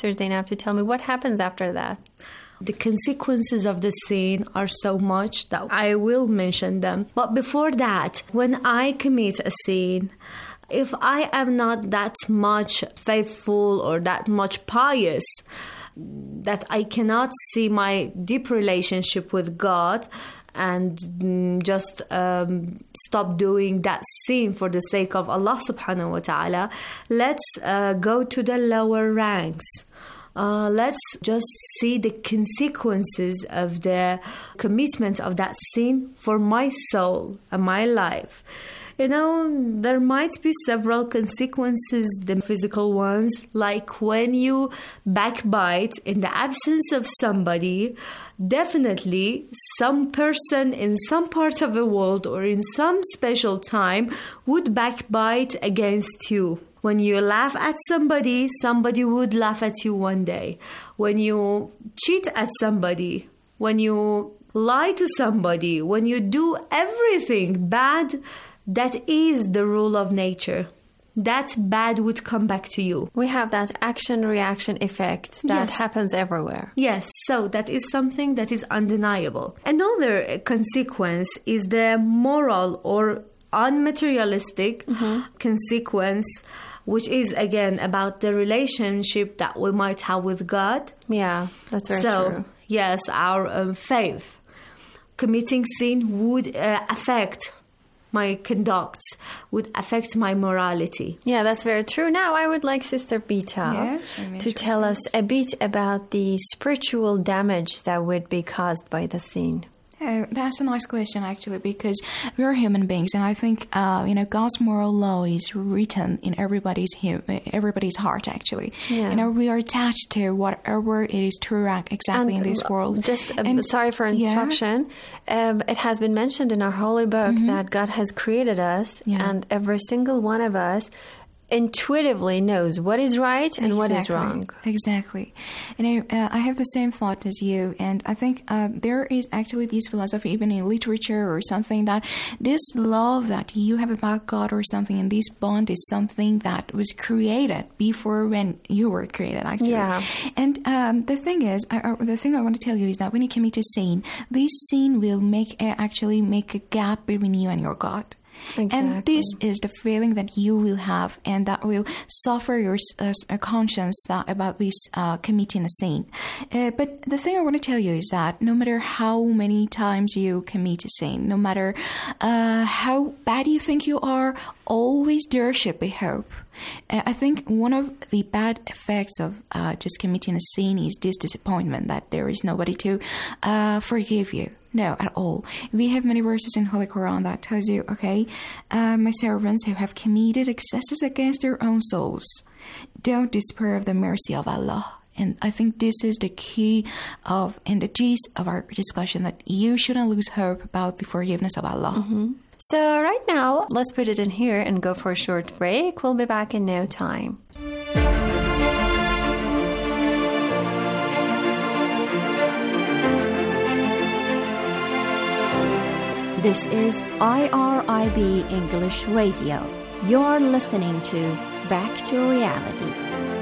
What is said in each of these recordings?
Sister Zainab to tell me what happens after that. The consequences of the sin are so much that I will mention them. But before that, when I commit a sin, if I am not that much faithful or that much pious, that I cannot see my deep relationship with God and just stop doing that sin for the sake of Allah subhanahu wa ta'ala, let's go to the lower ranks. Let's just see the consequences of the commitment of that sin for my soul and my life. You know, there might be several consequences, the physical ones, like when you backbite in the absence of somebody, definitely some person in some part of the world or in some special time would backbite against you. When you laugh at somebody, somebody would laugh at you one day. When you cheat at somebody, when you lie to somebody, when you do everything bad, that is the rule of nature. That bad would come back to you. We have that action-reaction effect that happens everywhere. Yes, so that is something that is undeniable. Another consequence is the moral or unmaterialistic consequence, which is again about the relationship that we might have with God. Yeah, that's very true. Yes, our faith. Committing sin would affect my conduct, would affect my morality. Yeah, that's very true. Now I would like Sister Bita to tell us a bit about the spiritual damage that would be caused by the sin. Oh, that's a nice question, actually, because we are human beings, and I think God's moral law is written in everybody's heart. Actually, we are attached to whatever it is to act exactly in this world. Just sorry for interruption. It has been mentioned in our holy book that God has created us, and every single one of us intuitively knows what is right and what is wrong. Exactly. And I have the same thought as you, and I think there is actually this philosophy even in literature or something, that this love that you have about God or something, and this bond is something that was created before when you were created, actually. Yeah. And the thing is, the thing I want to tell you is that when you commit a sin, this sin will actually make a gap between you and your God. Exactly. And this is the feeling that you will have, and that will suffer your conscience about this committing a sin. But the thing I want to tell you is that no matter how many times you commit a sin, no matter how bad you think you are, always there should be hope. I think one of the bad effects of just committing a sin is this disappointment that there is nobody to forgive you. No, at all. We have many verses in Holy Quran that tells you, my servants who have committed excesses against their own souls, don't despair of the mercy of Allah. And I think this is the key and the gist of our discussion, that you shouldn't lose hope about the forgiveness of Allah. Mm-hmm. So right now, let's put it in here and go for a short break. We'll be back in no time. This is IRIB English Radio. You're listening to Back to Reality.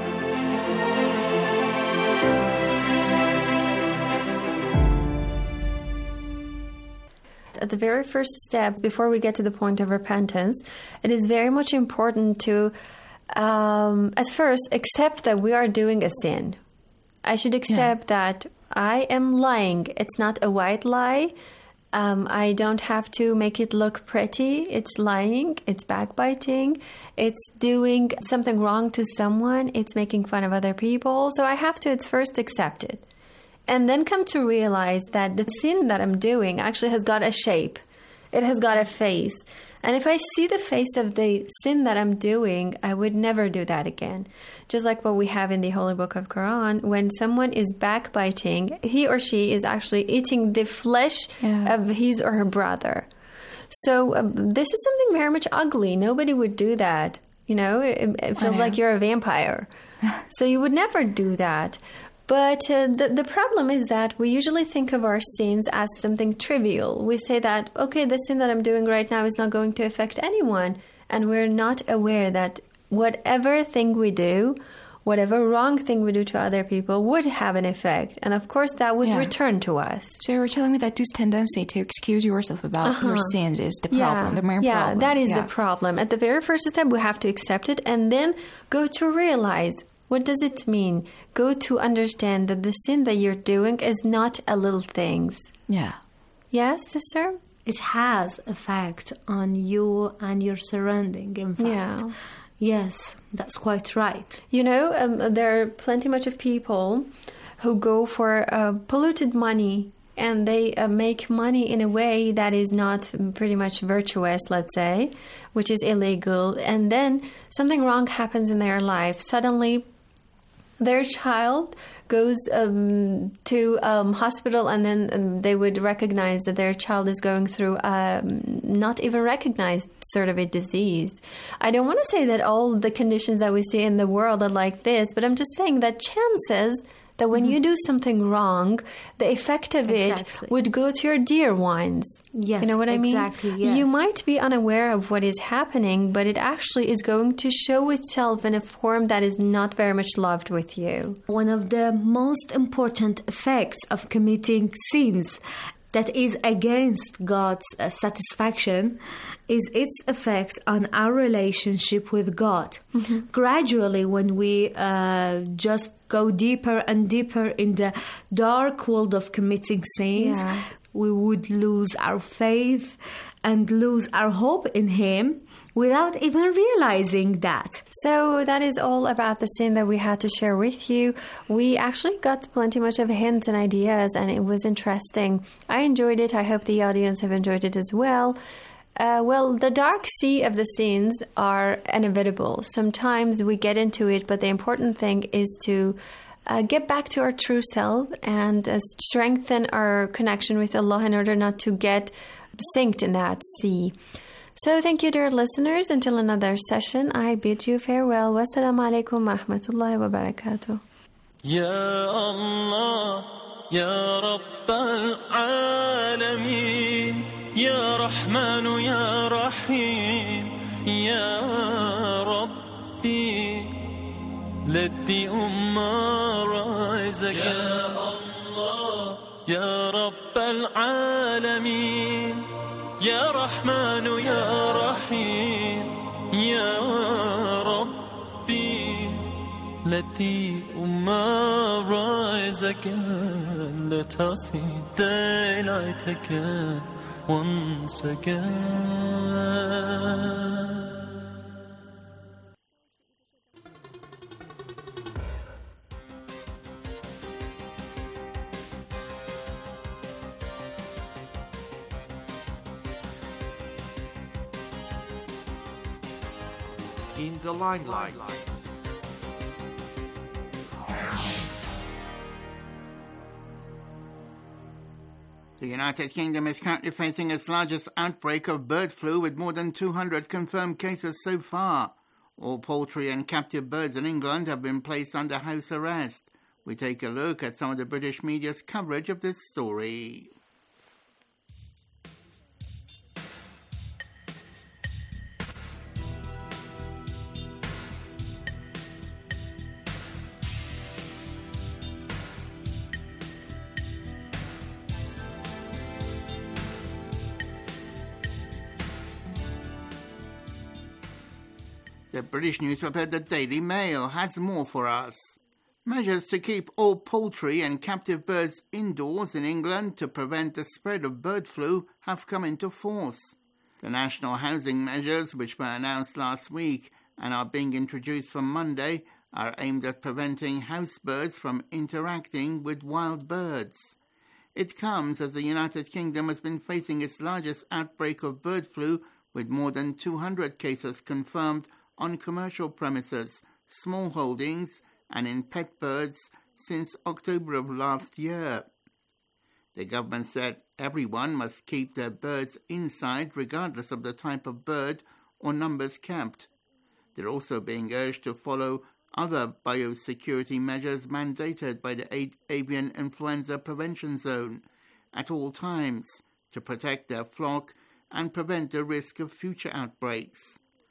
At the very first step, before we get to the point of repentance, it is very much important to, at first, accept that we are doing a sin. I should accept that I am lying. It's not a white lie. I don't have to make it look pretty. It's lying. It's backbiting. It's doing something wrong to someone. It's making fun of other people. So I have to at first accept it. And then come to realize that the sin that I'm doing actually has got a shape. It has got a face. And if I see the face of the sin that I'm doing, I would never do that again. Just like what we have in the Holy Book of Quran, when someone is backbiting, he or she is actually eating the flesh of his or her brother. So this is something very much ugly. Nobody would do that. You know, it feels like you're a vampire. So you would never do that. But the problem is that we usually think of our sins as something trivial. We say that, okay, the sin that I'm doing right now is not going to affect anyone. And we're not aware that whatever thing we do whatever wrong thing we do to other people would have an effect. And of course, that would return to us. So you're telling me that this tendency to excuse yourself about your sins is the problem, the main problem. Yeah, that is the problem. At the very first step, we have to accept it and then go to realize, what does it mean? Go to understand that the sin that you're doing is not a little things. Yeah. Yes, sister? It has effect on you and your surrounding, in fact. Yeah. Yes, that's quite right. You know, there are plenty much of people who go for polluted money, and they make money in a way that is not pretty much virtuous, let's say, which is illegal. And then something wrong happens in their life. Suddenly, their child goes to hospital, and then they would recognize that their child is going through not even recognized sort of a disease. I don't want to say that all the conditions that we see in the world are like this, but I'm just saying that chances that when you do something wrong, the effect of it would go to your dear ones. Yes, you know what I mean? Exactly, yes. You might be unaware of what is happening, but it actually is going to show itself in a form that is not very much loved with you. One of the most important effects of committing sins that is against God's satisfaction is its effect on our relationship with God. Gradually, when we just go deeper and deeper in the dark world of committing sins, we would lose our faith and lose our hope in Him without even realizing that. So that is all about the sin that we had to share with you. We actually got plenty much of hints and ideas, and it was interesting. I enjoyed it. I hope the audience have enjoyed it as well. Well, the dark sea of the sins are inevitable. Sometimes we get into it, but the important thing is to get back to our true self and strengthen our connection with Allah in order not to get sinked in that sea. So thank you, dear listeners. Until another session, I bid you farewell. Wassalamu alaikum wa rahmatullahi wa barakatuh. Ya Allah, Ya Rabbal Alameen, Ya Rahman, Ya Rahim, Ya Rabbi, let the Ummah rise again. Ya Allah, Ya Rabbal Alameen, Ya Rahman, Ya Rahim, Ya Rabbi, let the Ummah rise again. Let us see daylight again, once again. In the limelight. The United Kingdom is currently facing its largest outbreak of bird flu, with more than 200 confirmed cases so far. All poultry and captive birds in England have been placed under house arrest. We take a look at some of the British media's coverage of this story. The British newspaper The Daily Mail has more for us. Measures to keep all poultry and captive birds indoors in England to prevent the spread of bird flu have come into force. The national housing measures, which were announced last week and are being introduced from Monday, are aimed at preventing house birds from interacting with wild birds. It comes as the United Kingdom has been facing its largest outbreak of bird flu, with more than 200 cases confirmed on commercial premises, small holdings, and in pet birds since October of last year. The government said everyone must keep their birds inside regardless of the type of bird or numbers kept. They're also being urged to follow other biosecurity measures mandated by the Avian Influenza Prevention Zone at all times to protect their flock and prevent the risk of future outbreaks.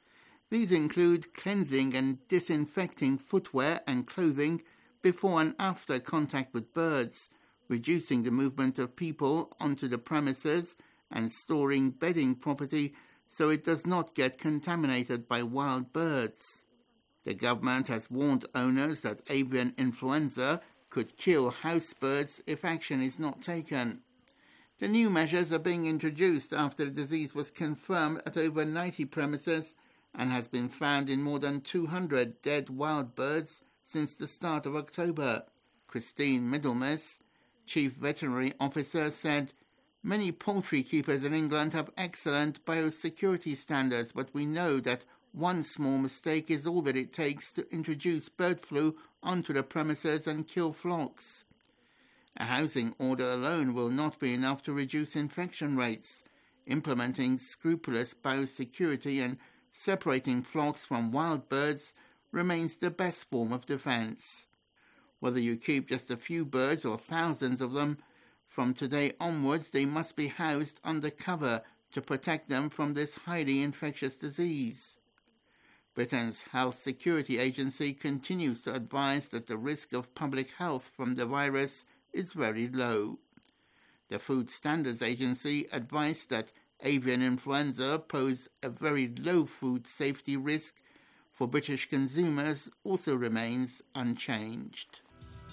These include cleansing and disinfecting footwear and clothing before and after contact with birds, reducing the movement of people onto the premises, and storing bedding property so it does not get contaminated by wild birds. The government has warned owners that avian influenza could kill house birds if action is not taken. The new measures are being introduced after the disease was confirmed at over 90 premises and has been found in more than 200 dead wild birds since the start of October. Christine Middlemiss, Chief Veterinary Officer, said, "Many poultry keepers in England have excellent biosecurity standards, but we know that one small mistake is all that it takes to introduce bird flu onto the premises and kill flocks. A housing order alone will not be enough to reduce infection rates. Implementing scrupulous biosecurity and separating flocks from wild birds remains the best form of defence. Whether you keep just a few birds or thousands of them, from today onwards they must be housed under cover to protect them from this highly infectious disease." Britain's Health Security Agency continues to advise that the risk of public health from the virus is very low. The Food Standards Agency advised that avian influenza posed a very low food safety risk for British consumers also remains unchanged.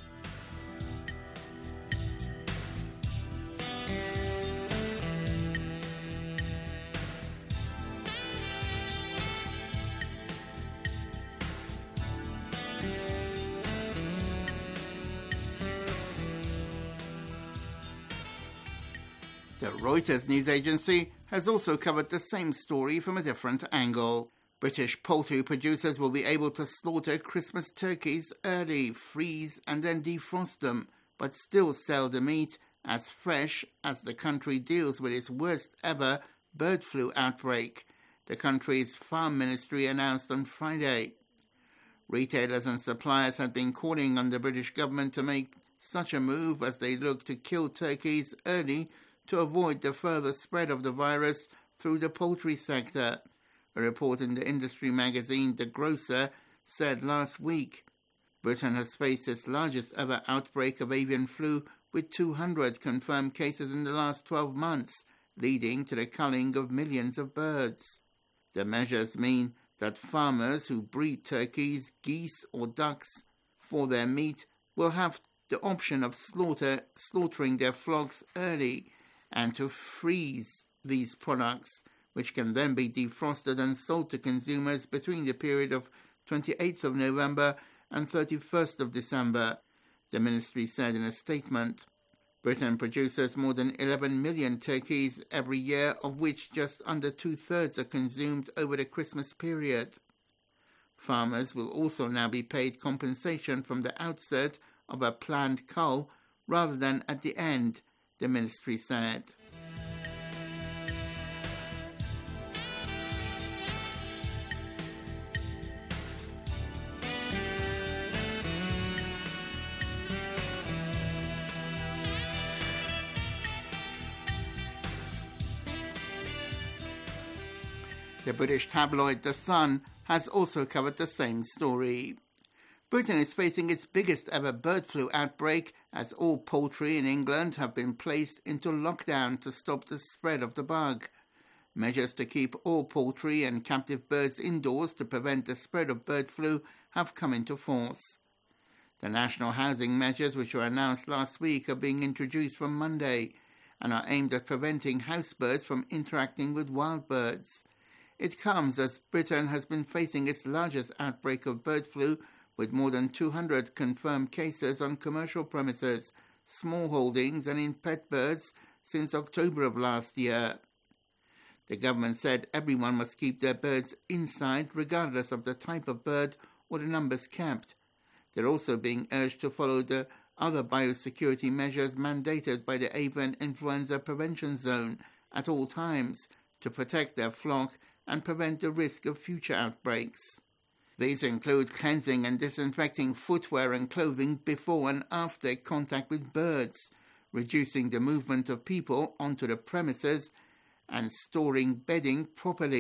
The Reuters news agency has also covered the same story from a different angle. British poultry producers will be able to slaughter Christmas turkeys early, freeze and then defrost them, but still sell the meat as fresh as the country deals with its worst ever bird flu outbreak, the country's farm ministry announced on Friday. Retailers and suppliers had been calling on the British government to make such a move as they look to kill turkeys early to avoid the further spread of the virus through the poultry sector. A report in the industry magazine The Grocer said last week. Britain has faced its largest ever outbreak of avian flu, with 200 confirmed cases in the last 12 months, leading to the culling of millions of birds. The measures mean that farmers who breed turkeys, geese or ducks for their meat will have the option of slaughtering their flocks early and to freeze these products, which can then be defrosted and sold to consumers between the period of 28th of November and 31st of December, the ministry said in a statement. Britain produces more than 11 million turkeys every year, of which just under 2/3 are consumed over the Christmas period. Farmers will also now be paid compensation from the outset of a planned cull rather than at the end, the ministry said. The British tabloid The Sun has also covered the same story. Britain is facing its biggest ever bird flu outbreak as all poultry in England have been placed into lockdown to stop the spread of the bug. Measures to keep all poultry and captive birds indoors to prevent the spread of bird flu have come into force. The national housing measures, which were announced last week, are being introduced from Monday and are aimed at preventing house birds from interacting with wild birds. It comes as Britain has been facing its largest outbreak of bird flu, with more than 200 confirmed cases on commercial premises, small holdings and in pet birds since October of last year. The government said everyone must keep their birds inside regardless of the type of bird or the numbers kept. They're also being urged to follow the other biosecurity measures mandated by the Avian Influenza Prevention Zone at all times to protect their flock and prevent the risk of future outbreaks. These include cleansing and disinfecting footwear and clothing before and after contact with birds, reducing the movement of people onto the premises, and storing bedding properly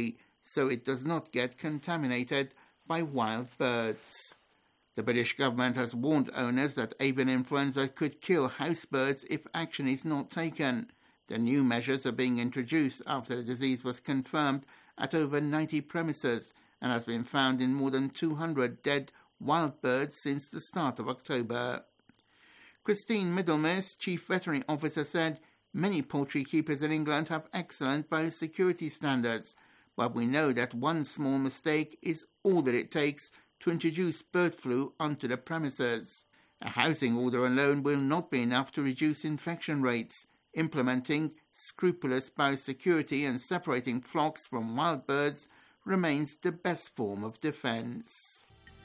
so it does not get contaminated by wild birds. The British government has warned owners that avian influenza could kill house birds if action is not taken. The new measures are being introduced after the disease was confirmed at over 90 premises and has been found in more than 200 dead wild birds since the start of October. Christine Middlemiss, Chief Veterinary Officer, said many poultry keepers in England have excellent biosecurity standards, but we know that one small mistake is all that it takes to introduce bird flu onto the premises. A housing order alone will not be enough to reduce infection rates. Implementing scrupulous biosecurity and separating flocks from wild birds remains the best form of defense.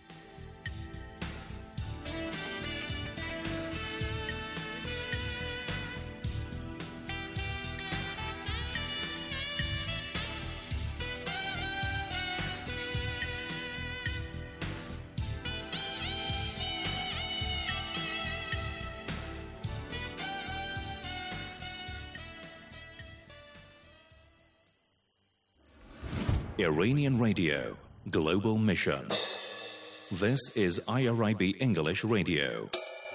Iranian Radio, Global Mission. This is IRIB English Radio.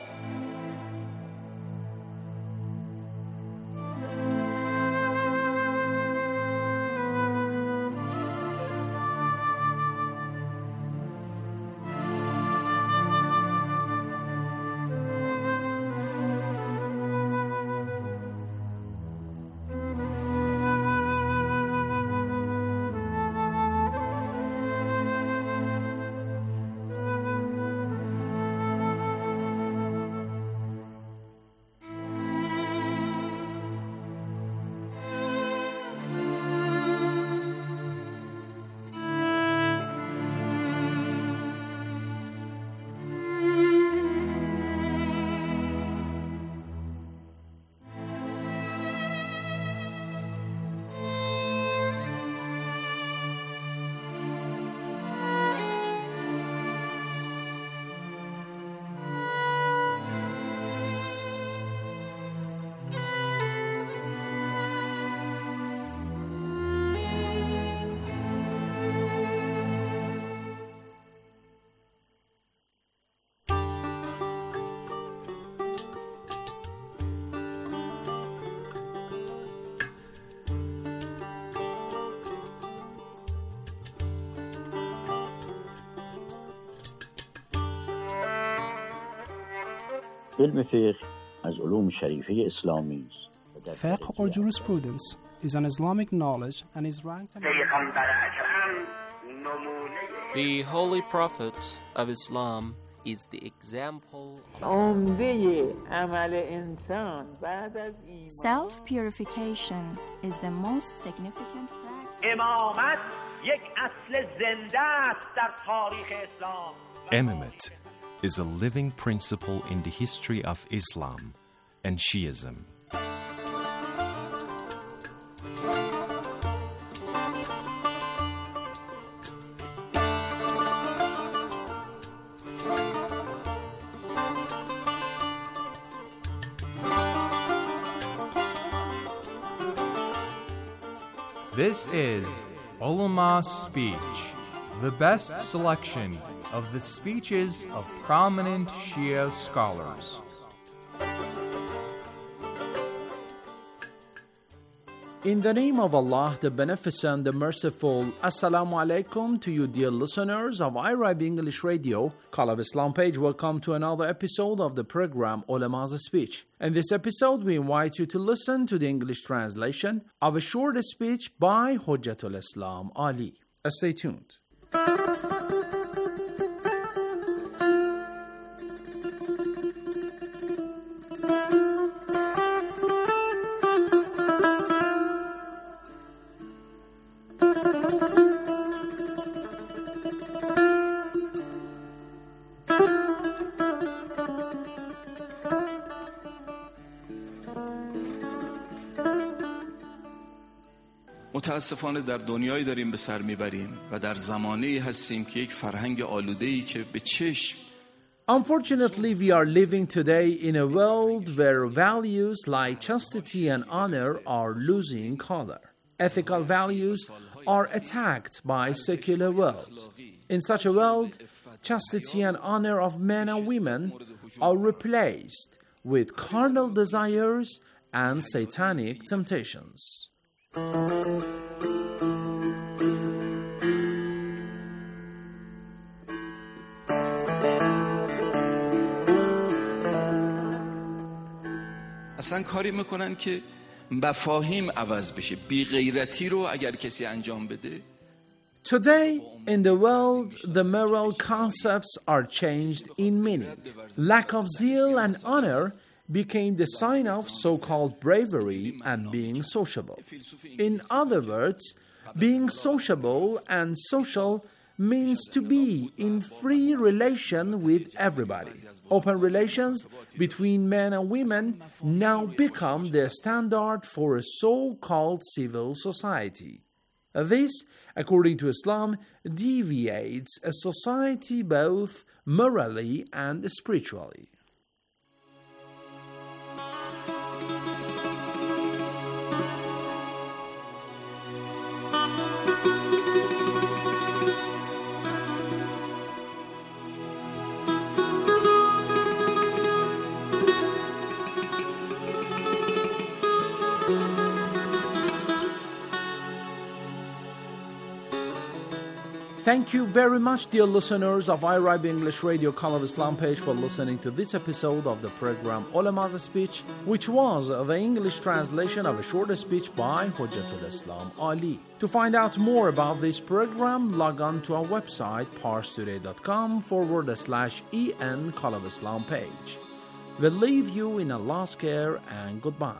علم فقه از علوم شریفه اسلامی است. Fiqh or jurisprudence is an Islamic knowledge and is ranked The Holy Prophet of Islam is the example. Self-purification is the most significant practice. Imamate is a living principle in the history of Islam and Shiism. This is Ulama Speech, the best selection of the speeches of prominent Shia scholars. In the name of Allah, the Beneficent, the Merciful, Assalamu alaikum to you dear listeners of IRIB English Radio, Call of Islam page. Welcome to another episode of the program Ulama's Speech. In this episode, we invite you to listen to the English translation of a short speech by Hujjatul Islam Ali. Stay tuned. متاسفانه در دنیایی داریم به سر میبریم و در زمانه‌ای هستیم که یک فرهنگ آلوده‌ای که به چشم Unfortunately, we are living today in a world where values like chastity and honor are losing color. Ethical values are attacked by secular world. In such a world, chastity and honor of men and women are replaced with carnal desires and satanic temptations. اصلا کاری میکنن که مفاهیم عوض بشه. بی غیرتی رو اگر کسی انجام بده. Today, in the world, the moral concepts are changed in meaning. Lack of zeal and honor became the sign of so-called bravery and being sociable. In other words, being sociable and social means to be in free relation with everybody. Open relations between men and women now become the standard for a so-called civil society. This, according to Islam, deviates a society both morally and spiritually. Thank you very much, dear listeners of IRIB English Radio Call of Islam page, for listening to this episode of the program Ulama's Speech, which was the English translation of a short speech by Hujjatul Islam Ali. To find out more about this program, log on to our website parstoday.com/en Call of Islam page. We'll leave you in Allah's care and goodbye.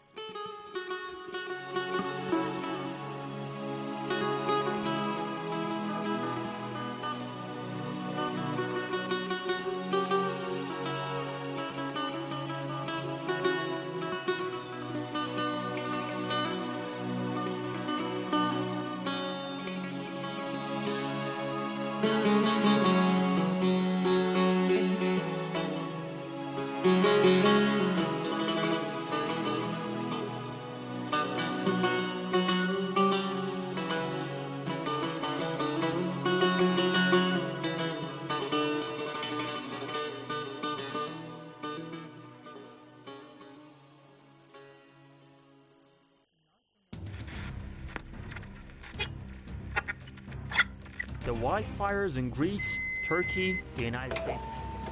The wildfires in Greece, Turkey, the United States.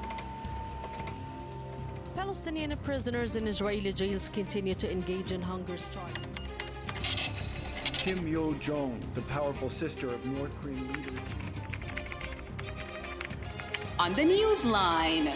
Palestinian prisoners in Israeli jails continue to engage in hunger strikes. Kim Yo-jong, the powerful sister of North Korean leader. On the Newsline.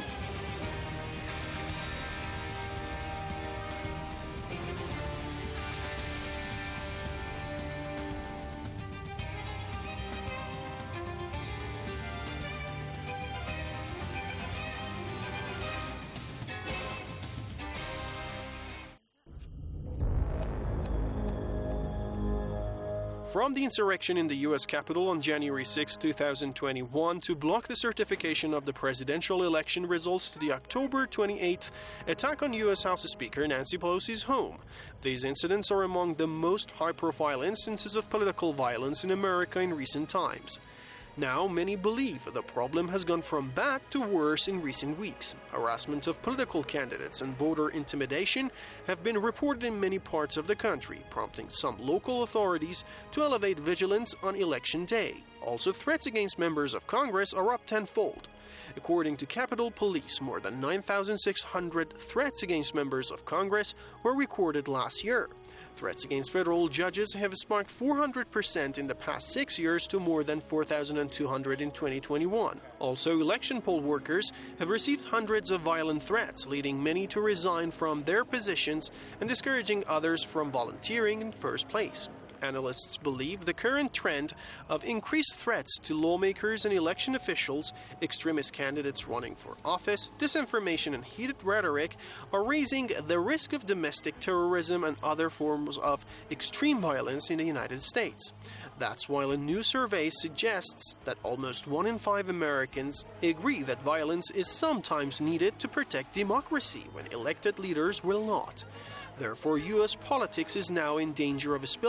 From the insurrection in the U.S. Capitol on January 6, 2021, to block the certification of the presidential election results to the October 28th attack on U.S. House Speaker Nancy Pelosi's home. These incidents are among the most high-profile instances of political violence in America in recent times. Now, many believe the problem has gone from bad to worse in recent weeks. Harassment of political candidates and voter intimidation have been reported in many parts of the country, prompting some local authorities to elevate vigilance on Election Day. Also, threats against members of Congress are up tenfold. According to Capitol Police, more than 9,600 threats against members of Congress were recorded last year. Threats against federal judges have spiked 400% in the past 6 years to more than 4,200 in 2021. Also, election poll workers have received hundreds of violent threats, leading many to resign from their positions and discouraging others from volunteering in first place. Analysts believe the current trend of increased threats to lawmakers and election officials, extremist candidates running for office, disinformation and heated rhetoric are raising the risk of domestic terrorism and other forms of extreme violence in the United States. That's why a new survey suggests that almost 1 in 5 Americans agree that violence is sometimes needed to protect democracy when elected leaders will not. Therefore, U.S. politics is now in danger of spilling over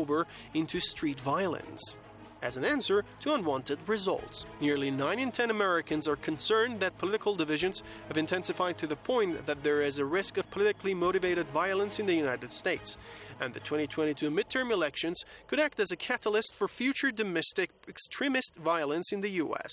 over into street violence. As an answer to unwanted results, nearly 9 in 10 Americans are concerned that political divisions have intensified to the point that there is a risk of politically motivated violence in the United States, and the 2022 midterm elections could act as a catalyst for future domestic extremist violence in the U.S.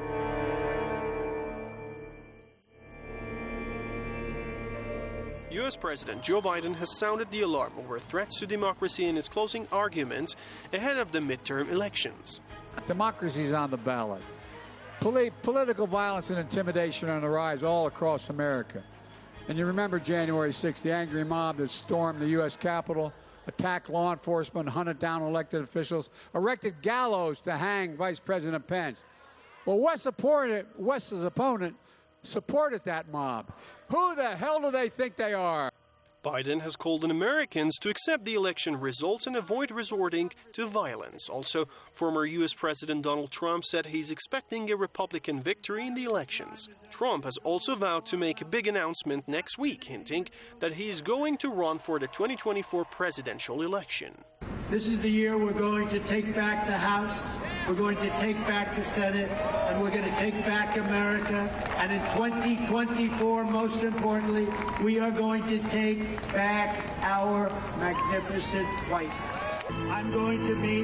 U.S. President Joe Biden has sounded the alarm over threats to democracy in his closing argument ahead of the midterm elections. Democracy is on the ballot. Political violence and intimidation are on the rise all across America. And you remember January 6th, the angry mob that stormed the U.S. Capitol, attacked law enforcement, hunted down elected officials, erected gallows to hang Vice President Pence. Well, West's opponent supported that mob. Who the hell do they think they are? Biden has called on Americans to accept the election results and avoid resorting to violence. Also, former U.S. President Donald Trump said he's expecting a Republican victory in the elections. Trump has also vowed to make a big announcement next week, hinting that he's going to run for the 2024 presidential election. This is the year we're going to take back the House, we're going to take back the Senate, and we're going to take back America. And in 2024, most importantly, we are going to take back our magnificent White House. I'm going to be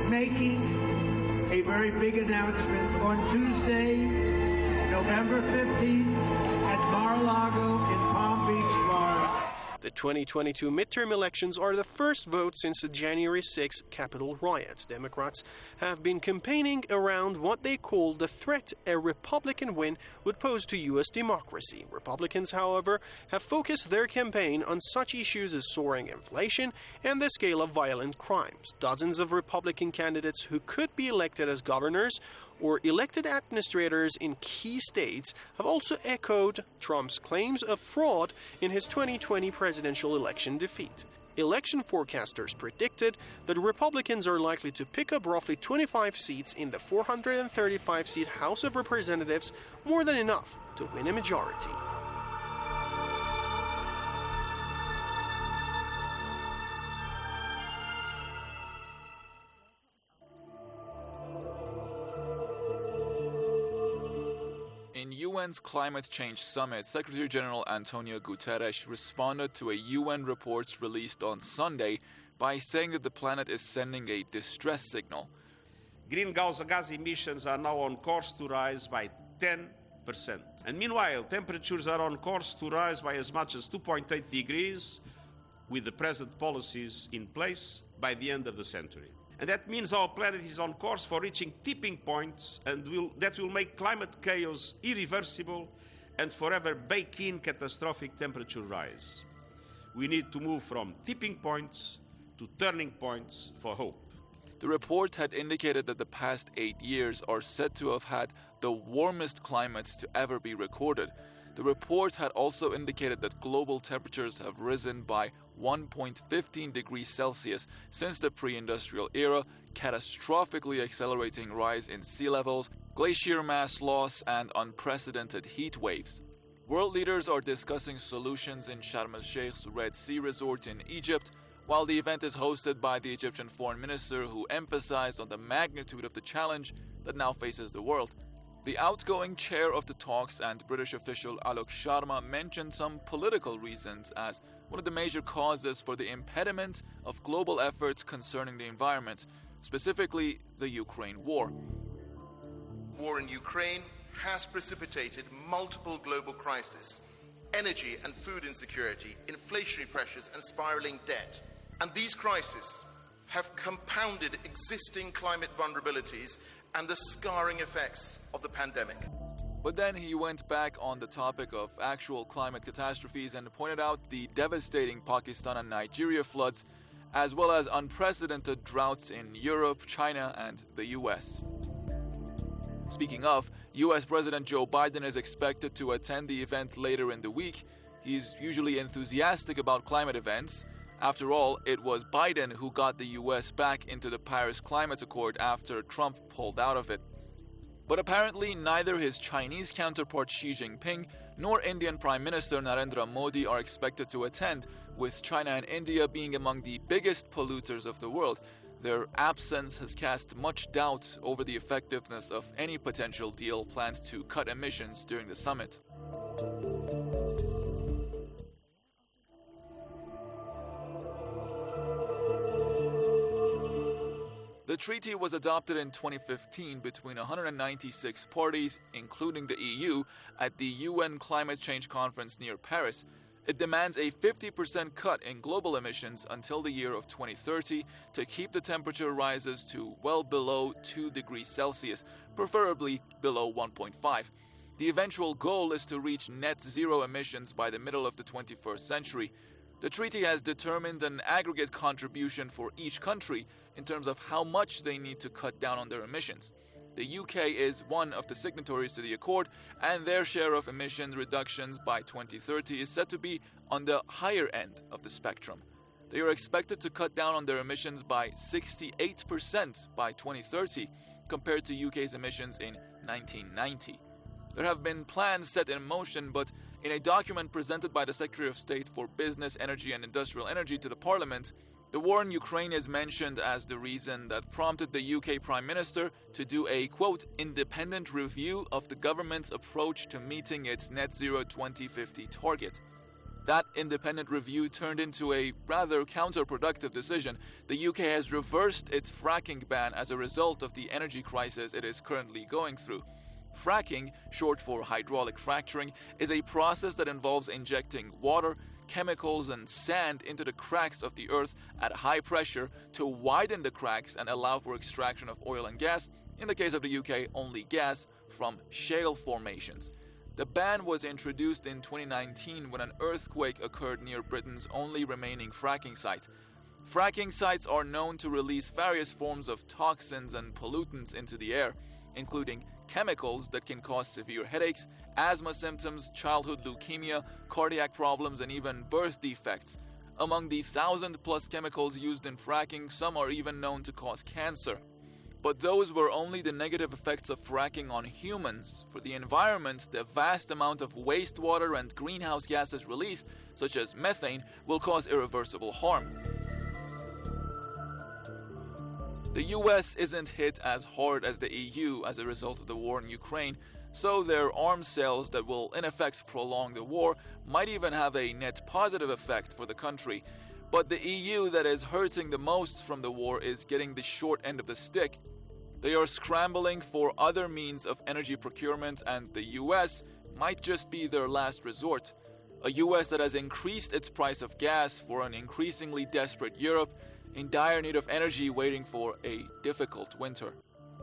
making a very big announcement on Tuesday, November 15th, at Mar-a-Lago in Palm Beach, Florida. The 2022 midterm elections are the first vote since the January 6 Capitol riots. Democrats have been campaigning around what they call the threat a Republican win would pose to U.S. democracy. Republicans, however, have focused their campaign on such issues as soaring inflation and the scale of violent crimes. Dozens of Republican candidates who could be elected as governors or elected administrators in key states have also echoed Trump's claims of fraud in his 2020 presidential election defeat. Election forecasters predicted that Republicans are likely to pick up roughly 25 seats in the 435-seat House of Representatives, more than enough to win a majority. In UN's Climate Change Summit, Secretary General Antonio Guterres responded to a UN report released on Sunday by saying that the planet is sending a distress signal. Greenhouse gas emissions are now on course to rise by 10%. And meanwhile, temperatures are on course to rise by as much as 2.8 degrees with the present policies in place by the end of the century. And that means our planet is on course for reaching tipping points, and that will make climate chaos irreversible and forever bake in catastrophic temperature rise. We need to move from tipping points to turning points for hope. The report had indicated that the past 8 years are said to have had the warmest climates to ever be recorded. The report had also indicated that global temperatures have risen by 1.15 degrees Celsius since the pre-industrial era, catastrophically accelerating rise in sea levels, glacier mass loss, and unprecedented heat waves. World leaders are discussing solutions in Sharm el-Sheikh's Red Sea resort in Egypt, while the event is hosted by the Egyptian foreign minister, who emphasized on the magnitude of the challenge that now faces the world. The outgoing chair of the talks and British official Alok Sharma mentioned some political reasons as one of the major causes for the impediment of global efforts concerning the environment, specifically the Ukraine war. War in Ukraine has precipitated multiple global crises: energy and food insecurity, inflationary pressures, and spiraling debt. And these crises have compounded existing climate vulnerabilities and the scarring effects of the pandemic. But then he went back on the topic of actual climate catastrophes and pointed out the devastating Pakistan and Nigeria floods, as well as unprecedented droughts in Europe, China, and the US. Speaking of, US President Joe Biden is expected to attend the event later in the week. He's usually enthusiastic about climate events. After all, it was Biden who got the US back into the Paris Climate Accord after Trump pulled out of it. But apparently neither his Chinese counterpart Xi Jinping nor Indian Prime Minister Narendra Modi are expected to attend, with China and India being among the biggest polluters of the world. Their absence has cast much doubt over the effectiveness of any potential deal planned to cut emissions during the summit. The treaty was adopted in 2015 between 196 parties, including the EU, at the UN Climate Change Conference near Paris. It demands a 50% cut in global emissions until the year of 2030 to keep the temperature rises to well below 2 degrees Celsius, preferably below 1.5. The eventual goal is to reach net zero emissions by the middle of the 21st century. The treaty has determined an aggregate contribution for each country in terms of how much they need to cut down on their emissions. The UK is one of the signatories to the accord, and their share of emissions reductions by 2030 is said to be on the higher end of the spectrum. They are expected to cut down on their emissions by 68% by 2030 compared to UK's emissions in 1990. There have been plans set in motion, but in a document presented by the Secretary of State for Business, Energy and Industrial Energy to the Parliament, the war in Ukraine is mentioned as the reason that prompted the UK Prime Minister to do a, quote, independent review of the government's approach to meeting its net zero 2050 target. That independent review turned into a rather counterproductive decision. The UK has reversed its fracking ban as a result of the energy crisis it is currently going through. Fracking, short for hydraulic fracturing, is a process that involves injecting water, chemicals and sand into the cracks of the earth at high pressure to widen the cracks and allow for extraction of oil and gas, in the case of the UK, only gas, from shale formations. The ban was introduced in 2019 when an earthquake occurred near Britain's only remaining fracking site. Fracking sites are known to release various forms of toxins and pollutants into the air, including chemicals that can cause severe headaches, asthma symptoms, childhood leukemia, cardiac problems, and even birth defects. Among the 1,000+ chemicals used in fracking, some are even known to cause cancer. But those were only the negative effects of fracking on humans. For the environment, the vast amount of wastewater and greenhouse gases released, such as methane, will cause irreversible harm. The US isn't hit as hard as the EU as a result of the war in Ukraine, so their arms sales that will in effect prolong the war might even have a net positive effect for the country. But the EU that is hurting the most from the war is getting the short end of the stick. They are scrambling for other means of energy procurement, and the US might just be their last resort. A US that has increased its price of gas for an increasingly desperate Europe, in dire need of energy, waiting for a difficult winter.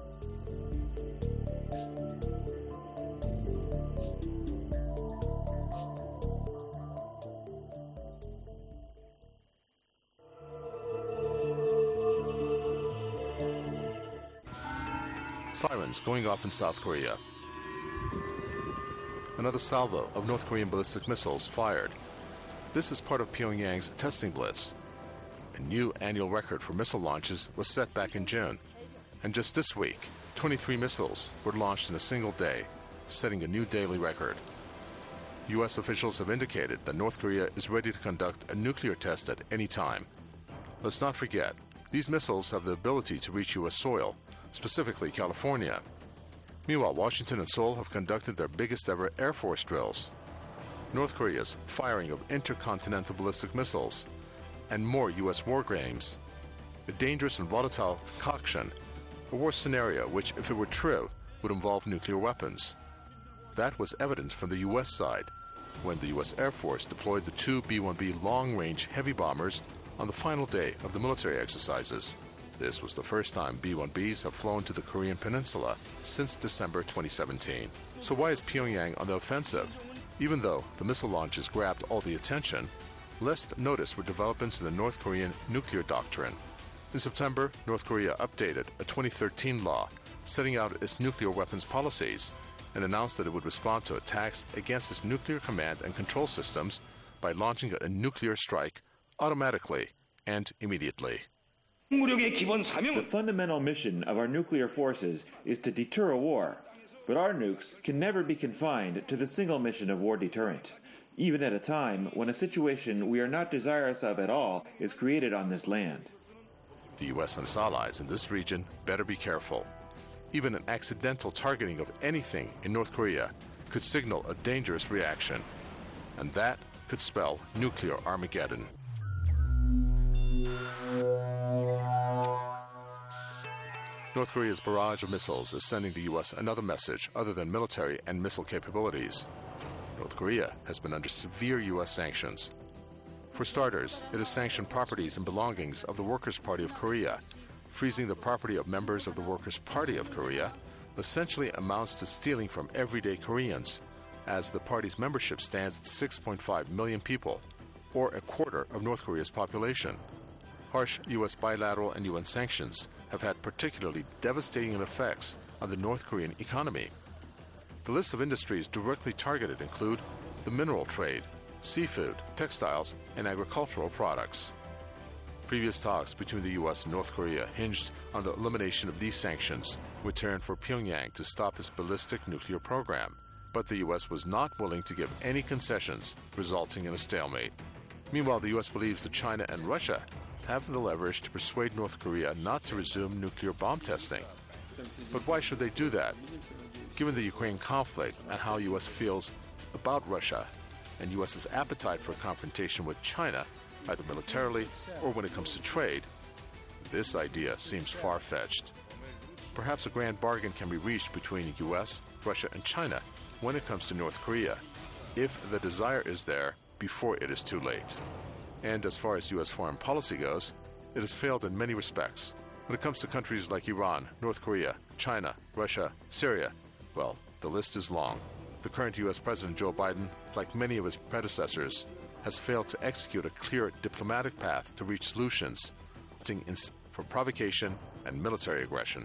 Sirens going off in South Korea. Another salvo of North Korean ballistic missiles fired. This is part of Pyongyang's testing blitz. A new annual record for missile launches was set back in June. And just this week, 23 missiles were launched in a single day, setting a new daily record. U.S. officials have indicated that North Korea is ready to conduct a nuclear test at any time. Let's not forget, these missiles have the ability to reach U.S. soil, specifically California. Meanwhile, Washington and Seoul have conducted their biggest ever Air Force drills. North Korea's firing of intercontinental ballistic missiles and more U.S. war games. A dangerous and volatile concoction, a war scenario which, if it were true, would involve nuclear weapons. That was evident from the U.S. side when the U.S. Air Force deployed the two B-1B long-range heavy bombers on the final day of the military exercises. This was the first time B-1Bs have flown to the Korean Peninsula since December 2017. So why is Pyongyang on the offensive? Even though the missile launches grabbed all the attention, less notice were developments in the North Korean nuclear doctrine. In September, North Korea updated a 2013 law setting out its nuclear weapons policies and announced that it would respond to attacks against its nuclear command and control systems by launching a nuclear strike automatically and immediately. The fundamental mission of our nuclear forces is to deter a war. But our nukes can never be confined to the single mission of war deterrent, even at a time when a situation we are not desirous of at all is created on this land. The U.S. and its allies in this region better be careful. Even an accidental targeting of anything in North Korea could signal a dangerous reaction, and that could spell nuclear Armageddon. North Korea's barrage of missiles is sending the U.S. another message other than military and missile capabilities. North Korea has been under severe U.S. sanctions. For starters, it has sanctioned properties and belongings of the Workers' Party of Korea. Freezing the property of members of the Workers' Party of Korea essentially amounts to stealing from everyday Koreans, as the party's membership stands at 6.5 million people, or a quarter of North Korea's population. Harsh U.S. bilateral and UN sanctions have had particularly devastating effects on the North Korean economy. The list of industries directly targeted include the mineral trade, seafood, textiles, and agricultural products. Previous talks between the U.S. and North Korea hinged on the elimination of these sanctions, with turn for Pyongyang to stop its ballistic nuclear program. But the U.S. was not willing to give any concessions, resulting in a stalemate. Meanwhile, the U.S. believes that China and Russia have the leverage to persuade North Korea not to resume nuclear bomb testing. But why should they do that? Given the Ukraine conflict and how U.S. feels about Russia and U.S.'s appetite for confrontation with China, either militarily or when it comes to trade, this idea seems far-fetched. Perhaps a grand bargain can be reached between the U.S., Russia, and China when it comes to North Korea, if the desire is there before it is too late. And as far as U.S. foreign policy goes, it has failed in many respects. When it comes to countries like Iran, North Korea, China, Russia, Syria, well, the list is long. The current U.S. President Joe Biden, like many of his predecessors, has failed to execute a clear diplomatic path to reach solutions, opting for provocation and military aggression.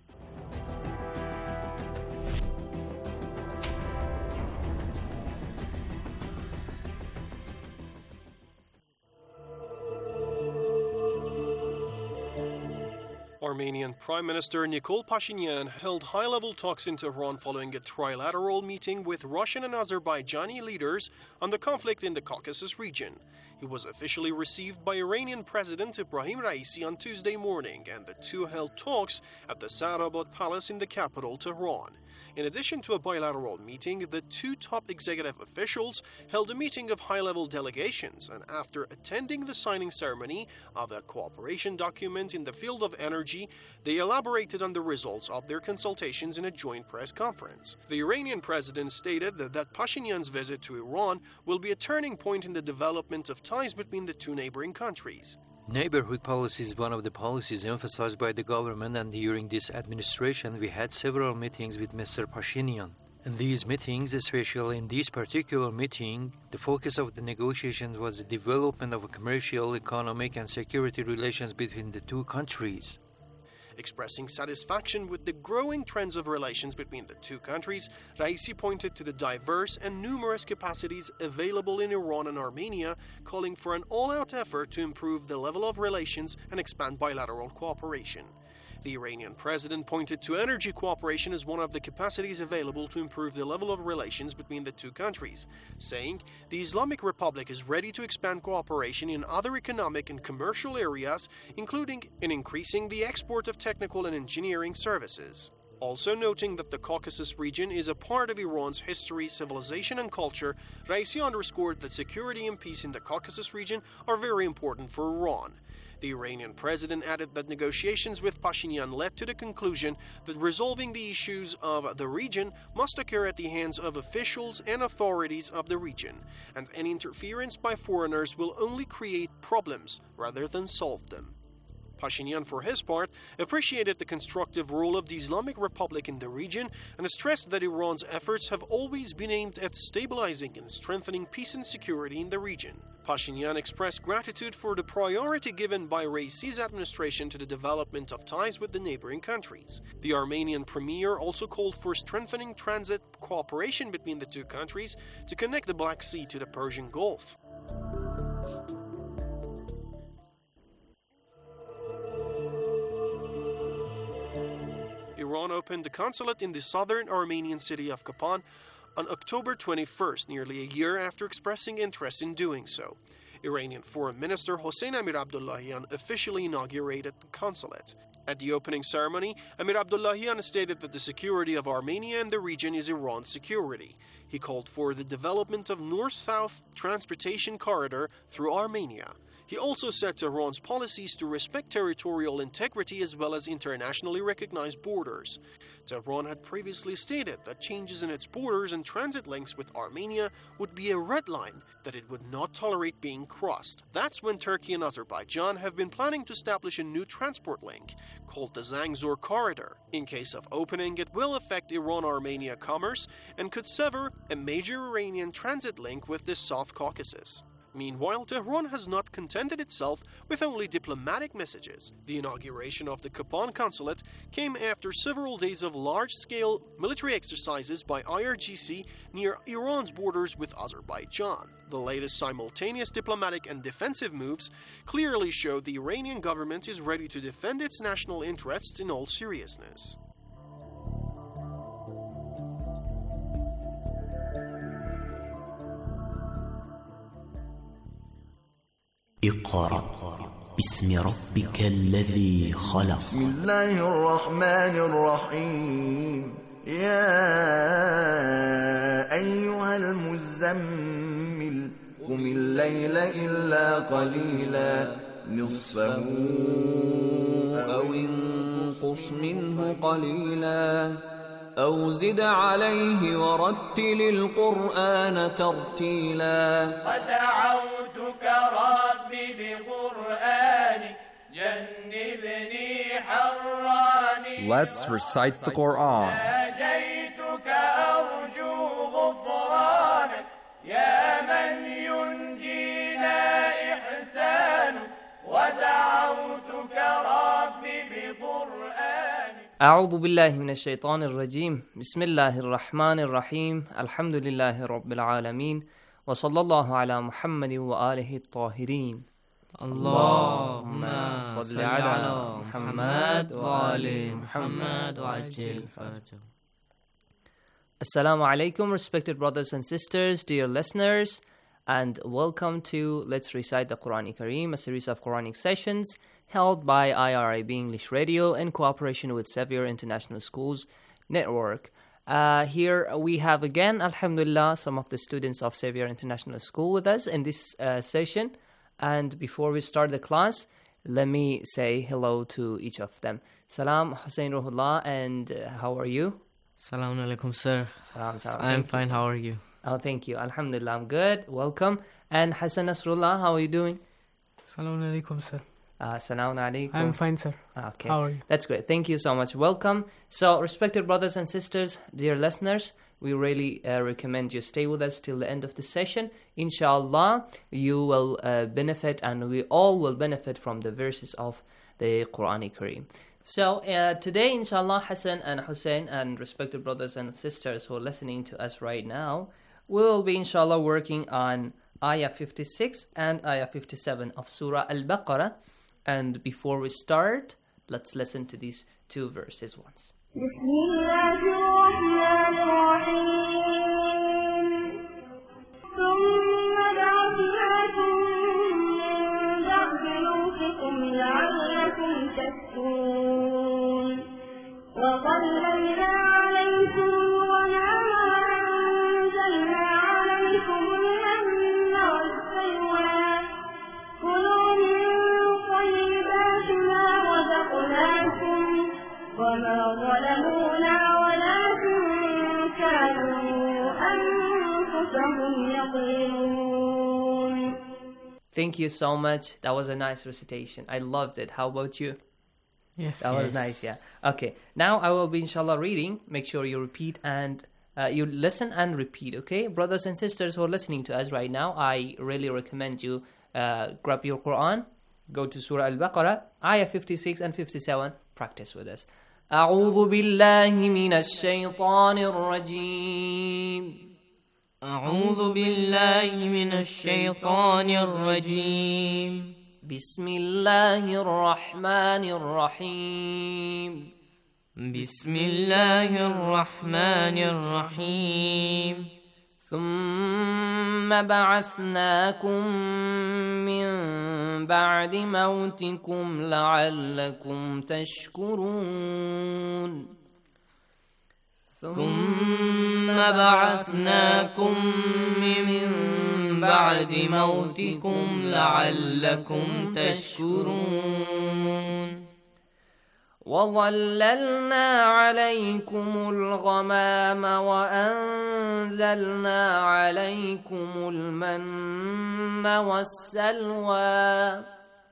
Armenian Prime Minister Nikol Pashinyan held high-level talks in Tehran following a trilateral meeting with Russian and Azerbaijani leaders on the conflict in the Caucasus region. He was officially received by Iranian President Ebrahim Raisi on Tuesday morning, and the two held talks at the Saadabad Palace in the capital, Tehran. In addition to a bilateral meeting, the two top executive officials held a meeting of high-level delegations, and after attending the signing ceremony of a cooperation document in the field of energy, they elaborated on the results of their consultations in a joint press conference. The Iranian president stated that Pashinyan's visit to Iran will be a turning point in the development of ties between the two neighboring countries. Neighborhood policy is one of the policies emphasized by the government, and during this administration we had several meetings with Mr. Pashinyan. In these meetings, especially in this particular meeting, the focus of the negotiations was the development of commercial, economic, and security relations between the two countries. Expressing satisfaction with the growing trends of relations between the two countries, Raisi pointed to the diverse and numerous capacities available in Iran and Armenia, calling for an all-out effort to improve the level of relations and expand bilateral cooperation. The Iranian president pointed to energy cooperation as one of the capacities available to improve the level of relations between the two countries, saying the Islamic Republic is ready to expand cooperation in other economic and commercial areas, including in increasing the export of technical and engineering services. Also noting that the Caucasus region is a part of Iran's history, civilization, and culture, Raisi underscored that security and peace in the Caucasus region are very important for Iran. The Iranian president added that negotiations with Pashinyan led to the conclusion that resolving the issues of the region must occur at the hands of officials and authorities of the region, and any interference by foreigners will only create problems rather than solve them. Pashinyan, for his part, appreciated the constructive role of the Islamic Republic in the region and stressed that Iran's efforts have always been aimed at stabilizing and strengthening peace and security in the region. Pashinyan expressed gratitude for the priority given by Raisi's administration to the development of ties with the neighboring countries. The Armenian premier also called for strengthening transit cooperation between the two countries to connect the Black Sea to the Persian Gulf. Iran opened a consulate in the southern Armenian city of Kapan on October 21st, nearly a year after expressing interest in doing so. Iranian Foreign Minister Hossein Amir Abdullahian officially inaugurated the consulate. At the opening ceremony, Amir Abdullahian stated that the security of Armenia and the region is Iran's security. He called for the development of north-south transportation corridor through Armenia. He also said Tehran's policies to respect territorial integrity as well as internationally recognized borders. Tehran had previously stated that changes in its borders and transit links with Armenia would be a red line that it would not tolerate being crossed. That's when Turkey and Azerbaijan have been planning to establish a new transport link called the Zangezur Corridor. In case of opening, it will affect Iran-Armenia commerce and could sever a major Iranian transit link with the South Caucasus. Meanwhile, Tehran has not contented itself with only diplomatic messages. The inauguration of the Kapan consulate came after several days of large-scale military exercises by IRGC near Iran's borders with Azerbaijan. The latest simultaneous diplomatic and defensive moves clearly show the Iranian government is ready to defend its national interests in all seriousness. اقرأ باسم ربك الذي خلق بسم الله الرحمن الرحيم يا أيها المزمل قم الليل إلا قليلا نصفه أو انقص منه قليلا أو زد عليه ورتل القرآن ترتيلا ودعوتك ربي بقرآنك جنبني حراني Let's recite the Quran. ناجيتك أرجو غفرانك يا من ينجينا إحسانك ودعوتك ربي بقرآنك أعوذ بالله من الشيطان الرجيم بسم الله الرحمن الرحيم الحمد لله رب العالمين وصلى الله على محمد وآله الطاهرين اللهم صل على محمد وآل محمد وعجل فرجه. Assalamu alaikum, respected brothers and sisters, dear listeners, and welcome to Let's Recite the Quran Kareem, a series of Quranic sessions held by IRIB English Radio in cooperation with Xavier International Schools Network. Here we have again, alhamdulillah, some of the students of Xavier International School with us in this session. And before we start the class, let me say hello to each of them. Salam, Hussein Ruhullah, and how are you? Salam alaikum, sir. Salam. I'm fine, how are you? Oh, thank you. Alhamdulillah, I'm good. Welcome. And Hassan Nasrullah, how are you doing? Salam alaikum, sir. Salam alaikum. I'm fine, sir. Okay. How are you? That's great. Thank you so much. Welcome. So, respected brothers and sisters, dear listeners, we really recommend you stay with us till the end of the session. Inshallah, you will benefit and we all will benefit from the verses of the Quran Kareem. So, today, inshallah, Hassan and Hussein and respected brothers and sisters who are listening to us right now, we will be, inshallah, working on Ayah 56 and Ayah 57 of Surah Al-Baqarah. And before we start, let's listen to these two verses once. Thank you so much. That was a nice recitation. I loved it. How about you? Yes. That was nice, yeah. Okay. Now I will be, inshallah, reading. Make sure you repeat and you listen and repeat, okay? Brothers and sisters who are listening to us right now, I really recommend you grab your Quran, go to Surah Al-Baqarah, Ayah 56 and 57, practice with us. أعوذ بالله من الشيطان الرجيم أعوذ بالله من الشيطان الرجيم بسم الله الرحمن الرحيم بسم الله الرحمن الرحيم ثم بعثناكم من بعد موتكم لعلكم تشكرون ثم بعثناكم من بعد موتكم لعلكم تشكرون وظللنا عليكم الغمام وأنزلنا عليكم المن والسلوى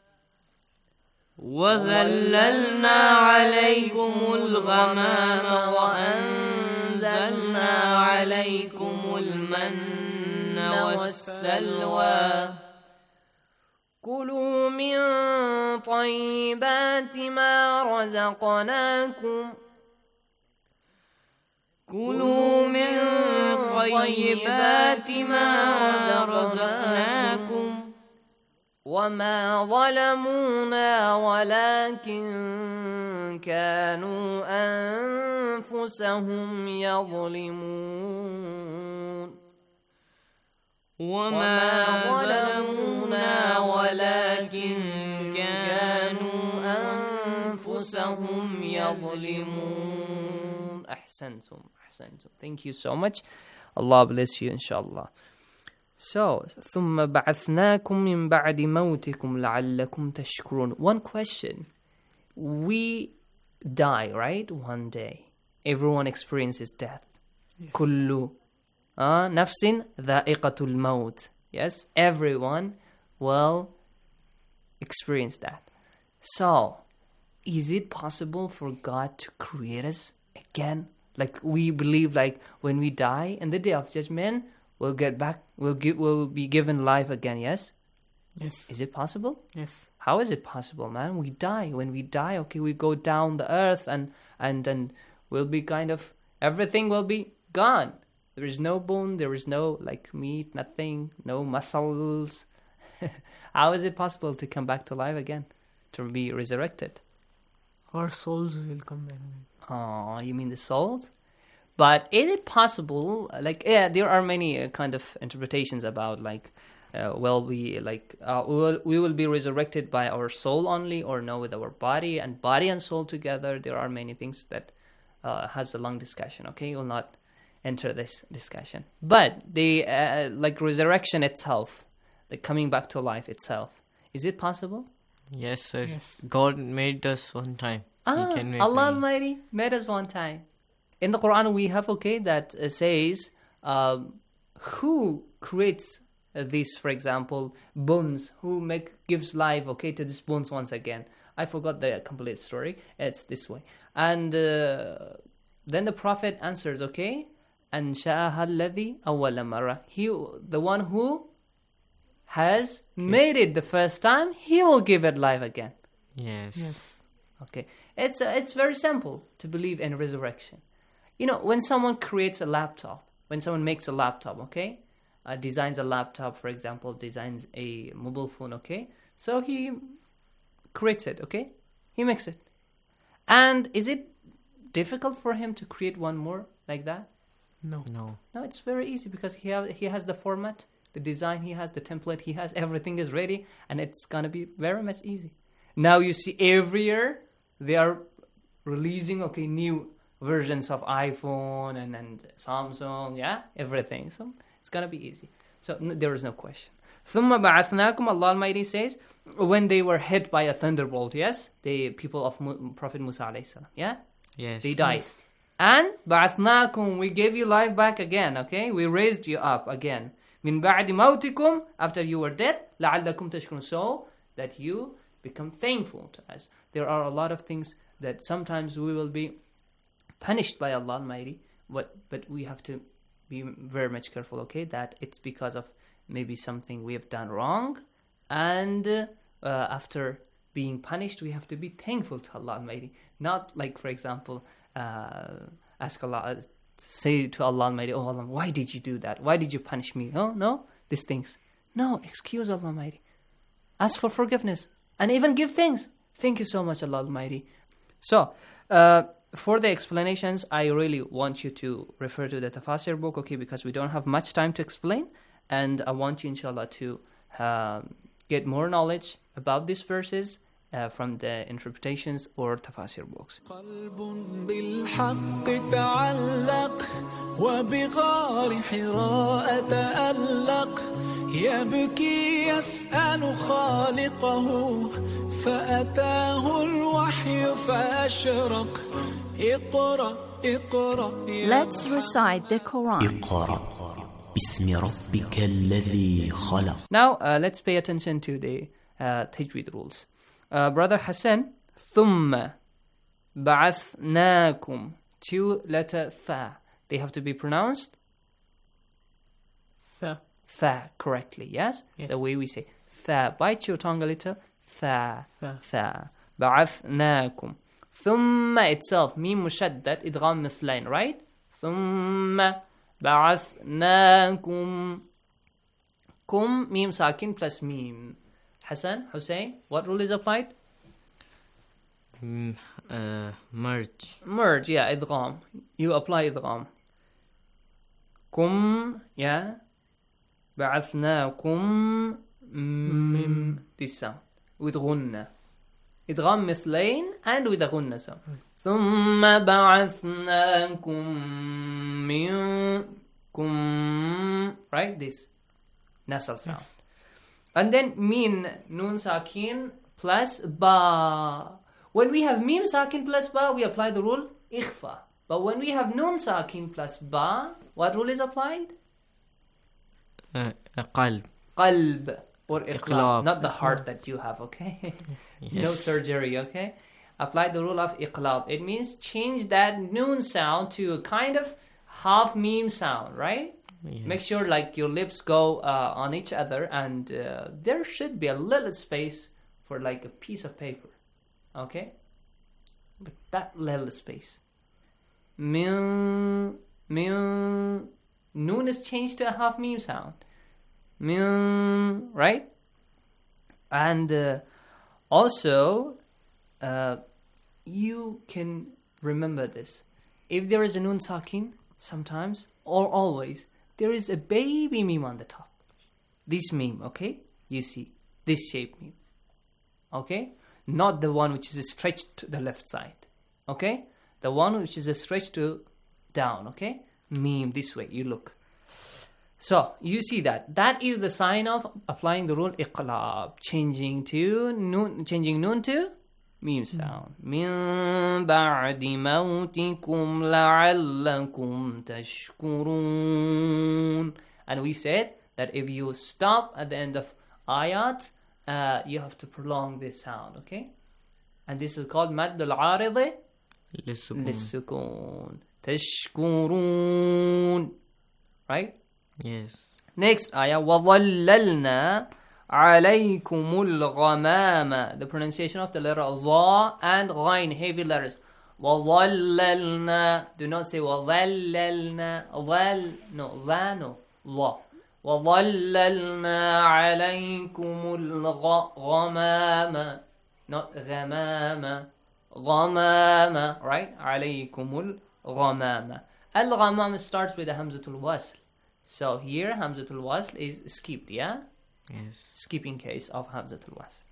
وظللنا عليكم الغمام وأنزلنا عليكم المن والسلوى كلوا من طيبات ما رزقناكم كلوا من طيبات ما رزقناكم وما ظلمونا ولكن كانوا أنفسهم يظلمون وما ظلمونا ولكن كانوا أنفسهم يظلمون أحسنتم. Thank you so much. Allah bless you inshallah. So, ثم بعثناكم من بعد موتكم لعلكم تشكرون. One question. We die, right? One day. Everyone experiences death. Yes. كل نفس ذائقة الموت. Yes, everyone will experience that. So, is it possible for God to create us again? Like we believe, like when we die in the day of judgment, we'll get back. We'll be given life again. Yes. Yes. Is it possible? Yes. How is it possible, man? We die. When we die, okay, we go down the earth and we'll be kind of everything will be gone. There is no bone. There is no like meat. Nothing. No muscles. How is it possible to come back to life again, to be resurrected? Our souls will come back. Oh, you mean the souls? But is it possible? Like, yeah, there are many kind of interpretations about like, we will be resurrected by our soul only, or no, with our body and soul together. There are many things that has a long discussion. Okay, we'll not enter this discussion. But the like resurrection itself, the coming back to life itself, is it possible? Yes, sir. Yes. God made us one time. He can make Allah many. Almighty made us one time. In the Quran, we have that says who creates these, for example, bones, who gives life, to these bones once again. I forgot the complete story. It's this way. And then the Prophet answers, أَنْشَأَهَا الَّذِي أَوَّلَ مَرَّةٍ. He, the one who has made it the first time, he will give it life again. Yes. Yes. Okay. It's very simple to believe in resurrection. You know, when someone creates a laptop, when someone makes a laptop, designs a laptop, for example, designs a mobile phone, so he creates it, he makes it. And is it difficult for him to create one more like that? No. No, it's very easy because he has the format, the design, he has the template, he has everything is ready, and it's gonna be very much easy. Now you see every year they are releasing new versions of iPhone and Samsung, everything. So it's gonna be easy. So there is no question. ثُمَّ بَعَثْنَاكُمْ, Allah Almighty says, when they were hit by a thunderbolt, the people of Prophet Musa alayhi salam, Yes. they died. Yes. And بَعَثْنَاكُمْ, we gave you life back again, we raised you up again. مِن بَعْدِ مَوْتِكُمْ, after you were dead, لَعَلَّكُمْ تَشْكُرُونَ, so that you become thankful to us. There are a lot of things that sometimes we will be punished by Allah Almighty, but we have to be very much careful, that it's because of maybe something we have done wrong, and after being punished, we have to be thankful to Allah Almighty. Not like, for example, ask Allah, say to Allah Almighty, oh Allah, why did you do that? Why did you punish me? No, these things. No, excuse Allah Almighty. Ask for forgiveness, and even give thanks. Thank you so much, Allah Almighty. So, for the explanations, I really want you to refer to the Tafasir book, okay, because we don't have much time to explain, and I want you, inshallah, to get more knowledge about these verses from the interpretations or Tafasir books. قلب بالحق تعلق وبغار حراء تألق يبكي يسأل خالقه فأتاه الوحي فأشرق اقرأ اقرأ. Let's recite the Quran. اقرأ باسم ربك الذي خلق. Now let's pay attention to the tajweed rules. Brother Hassan, ثم بعثناكم, 2 letter tha. They have to be pronounced tha correctly, yes? The way we say tha. Bite your tongue a little. Tha. بعثناكم. ثم itself, ميم مشدد, إدغام مثلين, right? ثم بعثناكم. kum, mim sakin plus mim. Hassan, Hussein, what rule is applied? Merge. Merge, yeah, idgham. You apply idgham. Kum, yeah. بعثناكم this sound with غنة. idgham مثلين and with a غنة sound. ثم بعثناكم منكم, right? This nasal sound. Yes. And then min, nun sakin plus ba. When we have mim sakin plus ba, we apply the rule ikhfa. But when we have nun sakin plus ba, what rule is applied? Qalb. Qalb or iqlab. Not the heart that you have, okay? Yes. No surgery, okay? Apply the rule of iqlab. It means change that nun sound to a kind of half mim sound, right? Yes. Make sure like your lips go on each other, and there should be a little space for like a piece of paper, okay? Like that little space. Min, noon is changed to a half meme sound. Min, right? And also, you can remember this. If there is a noon sakin, sometimes or always, there is a baby meme on the top. This meme, okay? You see, this shape meme. Okay? Not the one which is stretched to the left side. Okay? The one which is stretched to down, okay? Meme, this way, you look. So, you see that. That is the sign of applying the rule iqlab. Changing noon to meme sound. Min ba'di mawtikum la'allakum tashkurun. And we said that if you stop at the end of ayat, you have to prolong this sound, okay? And this is called madd al-'arid للسكون. تشكرون. Right? Yes. Next ayah. وَظَلَّلْنَا عَلَيْكُمُ الْغَمَامَ. The pronunciation of the letter dha and ghain, heavy letters. وَظَلَّلْنَا. Do not say وَظَلَّلْنَا. No, dha, no. Dha. وَظَلَّلْنَا عَلَيْكُمُ الْغَمَامَ. Not غَمَامَ. غَمَامَ. Right? عَلَيْكُمُ الْغَمَامَ. Al-ghamam starts with a hamzatul wasl. So here hamzatul wasl is skipped, yeah? Yes. Skipping case of hamzatul wasl.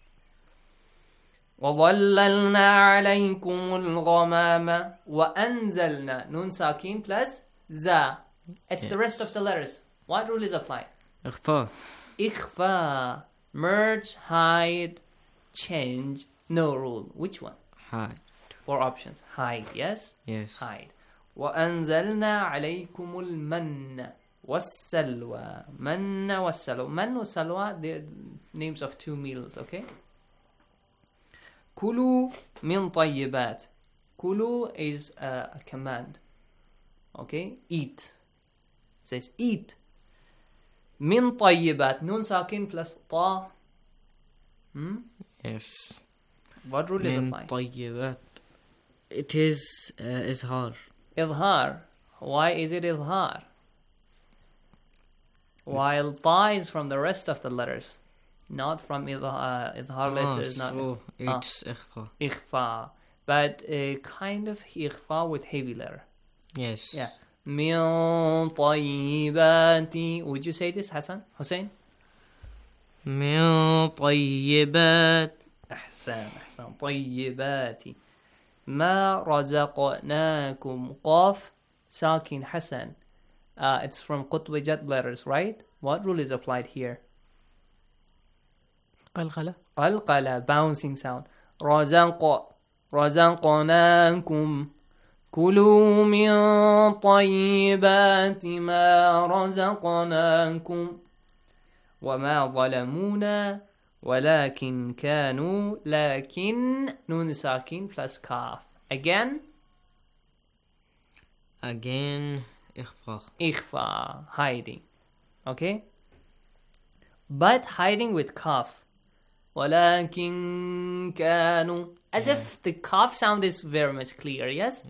وَظَلَّلْنَا عَلَيْكُمُ الْغَمَامَ وَأَنزَلْنَا. Nun sakin plus za. It's the rest of the letters. What rule is applied? Ikhfa. Ikhfa. Merge, hide, change. No rule. Which one? Hide. 4 options. Hide, yes? Yes. Hide. وَأَنزَلْنَا عَلَيْكُمُ الْمَنَّ وَالسَّلْوَى. مَنَّ وَالسَّلْوَى. Man wa salwa, the names of 2 meals, okay? Kulu min tayyibat. Kulu is a command. Okay? Eat. It says eat. Min tayyibat. Nun sakin plus ta. Yes. What rule is applied? Tayyibat. It is izhar. Izhar. Why is it izhar? While ta is from the rest of the letters, not from izhar letters. So it's ikhfa. Ikhfa. but kind of ikhfa with heavy letter. Yes. Yeah. من طيبات. Would you say this, Hassan? Hussein? من طيبات. أحسن. طيبات. ما رزقناكم. قاف ساكن حسن. It's from قطوجة letters, right? What rule is applied here? قلقلة, bouncing sound. رزقناكم. كلوا من طيبات ما رزقناكم وما ظلمونا ولكن كانوا. لكن نون ساكن plus كاف. Again إخفاء, hiding. Okay, but hiding with kaf. ولكن كانوا, as if the kaf sound is very much clear. Yes.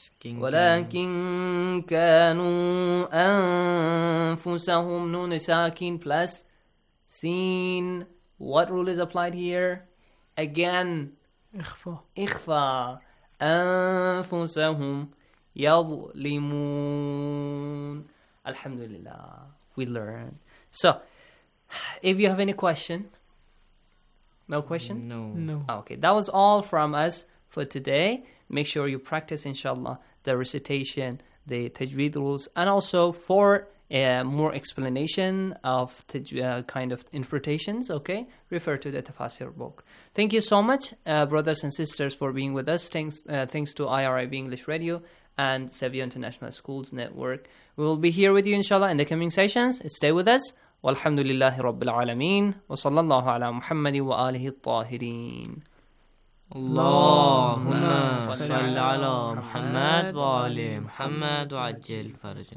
ولكن كانوا أنفسهم. نون ساكن plus sin. What rule is applied here? Again إخفاء. أنفسهم يظلمون. Alhamdulillah, we learned. So, if you have any question. No questions? No. Okay, that was all from us for today. Make sure you practice, inshallah, the recitation, the tajweed rules, and also for more explanation of kind of interpretations, okay? Refer to the Tafasir book. Thank you so much, brothers and sisters, for being with us. Thanks to IRIB English Radio and Sevilla International Schools Network. We will be here with you, inshallah, in the coming sessions. Stay with us. والحمد لله رب العالمين وصلى الله على محمد وآله الطاهرين. اللهم صل على محمد وآل محمد وعجل فرجه.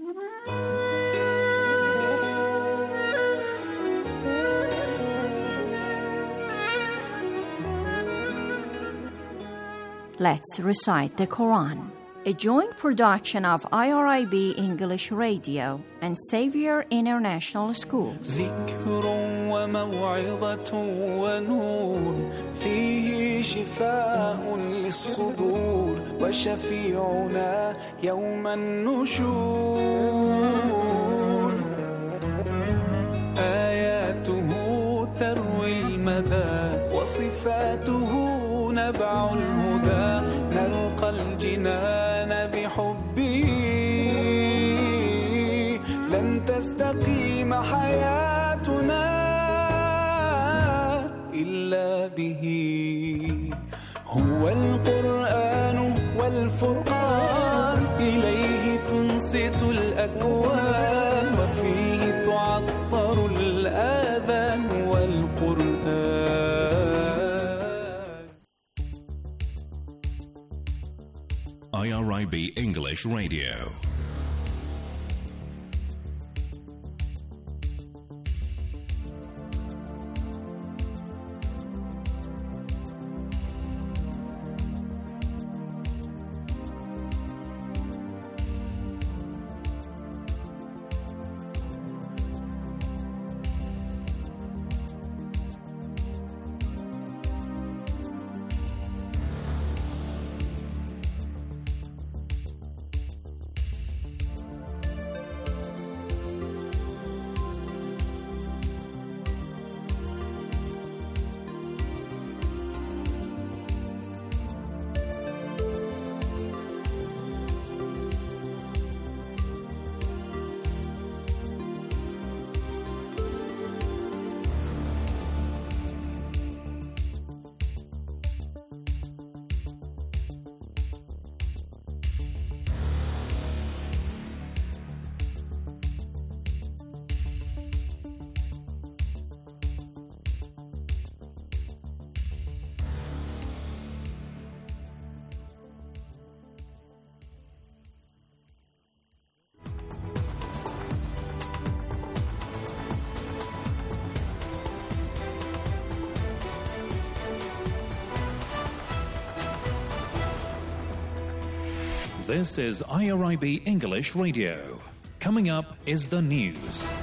Let's recite the Quran. A joint production of IRIB English Radio and Xavier International Schools. ذكر وموعظة ونور فيه شفاء للصدور وشفيعنا يوم النشور آياته تروي المدى وصفاته نبع الهدى نلقى الجنان بحبه لن تستقيم حياتنا إلا به هو القرآن والفرقان إليه تنصت الأكوان وفيه تعطر الآذان والقرآن. IRIB English Radio. This is IRIB English Radio. Coming up is the news.